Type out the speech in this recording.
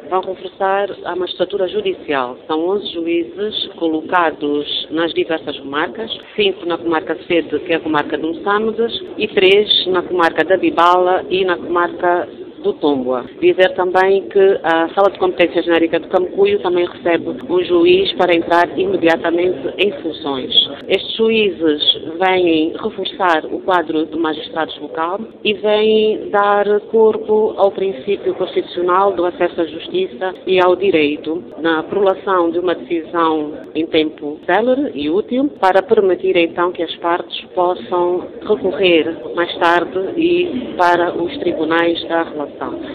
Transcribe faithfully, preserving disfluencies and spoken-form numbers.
vão reforçar a magistratura judicial. São onze juízes colocados nas diversas comarcas, cinco na comarca Sede, que é a comarca de Moçambique, e três na comarca da Bibala e na comarca do Tomboa. Dizer também que a Sala de Competência Genérica do Camacuio também recebe um juiz para entrar imediatamente em funções. Estes juízes vêm reforçar o quadro de magistrados local e vêm dar corpo ao princípio constitucional do acesso à justiça e ao direito na prolação de uma decisão em tempo célere e útil para permitir então que as partes possam recorrer mais tarde e para os tribunais da relação.